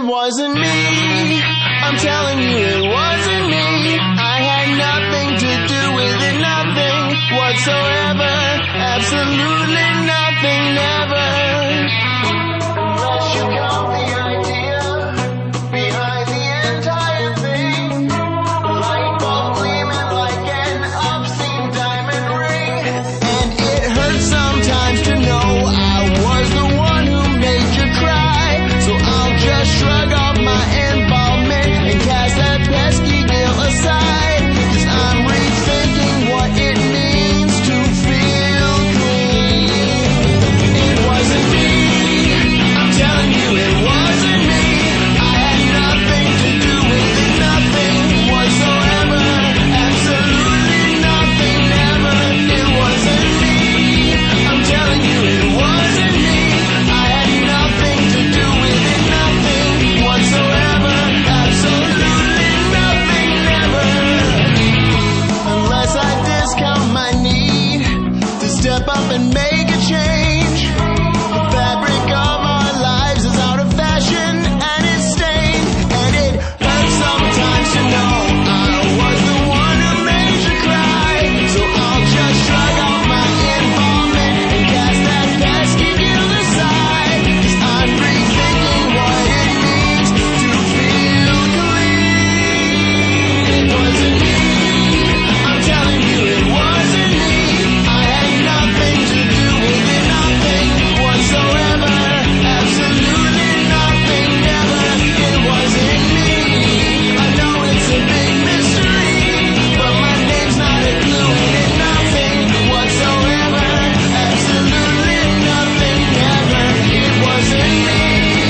it wasn't me. I'm telling you it wasn't me. I had nothing to do with it, nothing whatsoever. Absolutely nothing, never. Unless you count the idea behind the entire thing. Light bulb gleaming like an obscene diamond ring. And it hurts sometimes to know I was the one who made you cry. So I'll just shrug off my involvement and cast that pesky deal aside. 'Cause I'm rethinking what it means to feel clean. It wasn't me. I'm telling you it wasn't me. I had nothing to do with it, nothing whatsoever. Absolutely nothing, never. It wasn't me. I'm telling you it wasn't me. I had nothing to do with it, nothing whatsoever. Absolutely nothing, never. Unless I discount my need to step up and make a change. The fabric of our lives is out of fashion and it's stained. And it hurts sometimes to know I was the one who made you cry. So I'll just shrug off my involvement and cast that pesky guilt aside. 'Cause I'm rethinking what it means to feel clean. It wasn't me. I'm telling you it wasn't me. I had nothing to do with it, nothing whatsoever. Absolutely nothing, never. It wasn't me. I know it's a big mystery, but my name's not a clue in it, nothing whatsoever. Absolutely nothing, never. It wasn't me.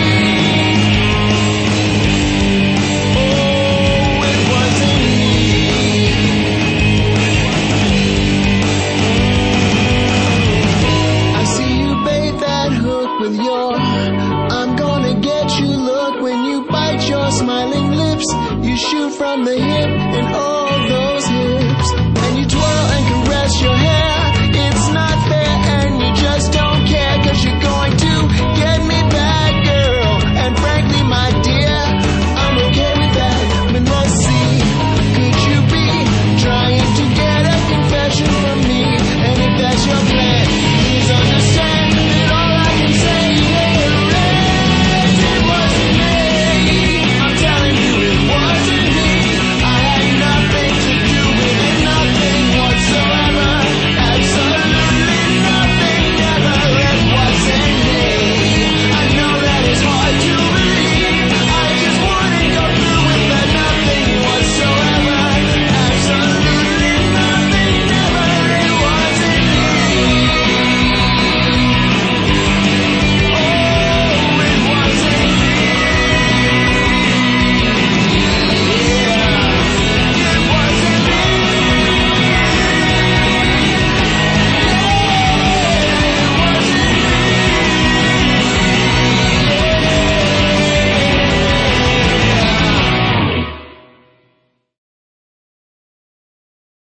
Oh, it wasn't me. I see you bait that hook with your I'm gonna get you look. When you bite your smiling lips, you shoot from the hip.